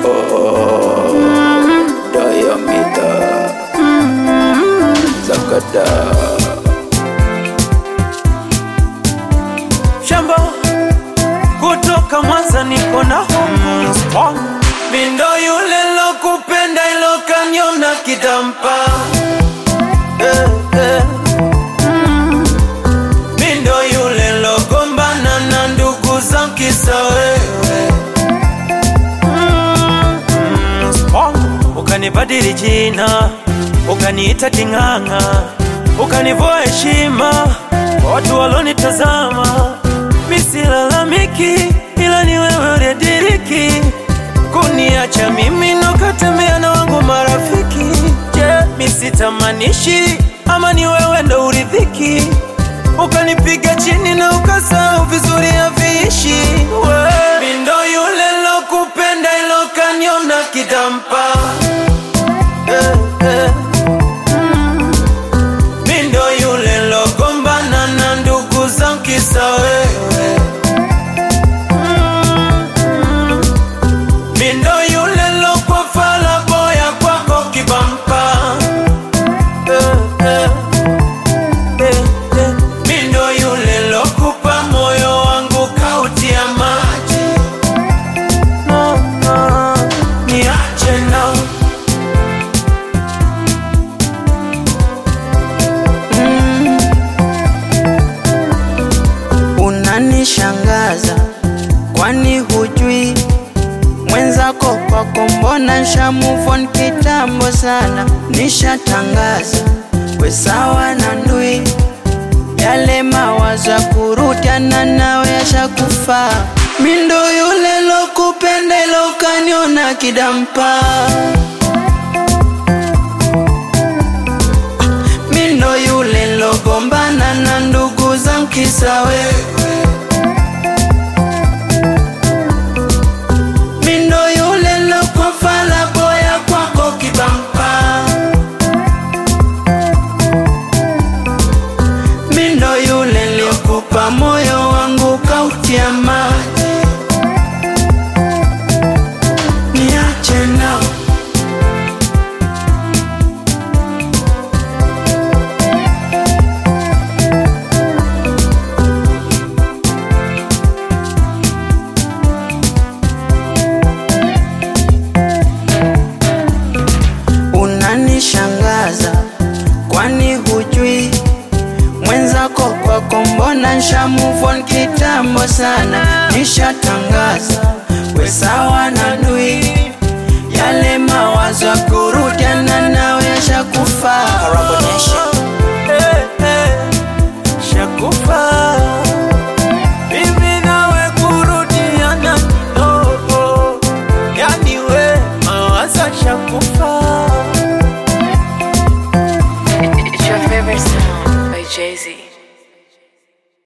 Diameter Zakada Shamba kutoka Mwanza niko na home strong. Mindo yule lo kupenda ilo kanyona kidampa Mindo yule lo gombana na ndugu za kisa wewe Ukanibadili jina, ukaniita kinganga, ukanivua heshima watu walonitazama. Misilalamiki ila ni wewe uliyediriki kuniacha mimi nokatembea na wangu marafiki. Misitamanishi ama ni wewe ndo uridhiki, ukanipiga chini na ukasahau vizuri haviishi. Mindo yule lo kupenda ilo kanyona kidampa Mindo yule lo gombana na ndugu za kisa wewe Mindo yule lo kwa fala boya kwako kibampa Mindo yule lo kupa moyo wangu kautia maji Niache na Unanishangaza kwani hujui mwenzako kwako mbona nsha move on kitambo sana. Nishatangaza we sawa na ndui, yale mawazo ya kurudiana nawe yashakufa. Mindo yule lo kupenda ilo kanyona kidampa Mindo yule lo gombana na ndugu za kisa wewe Mindo yule lo kwa fala boya kwako kibampa Mindo yule lo kupa moyo wangu kautia maji Niache nao Unanishangaza kwani hujui mwenzako kwako mbona nsha move on kitambo sana. Nishatangaza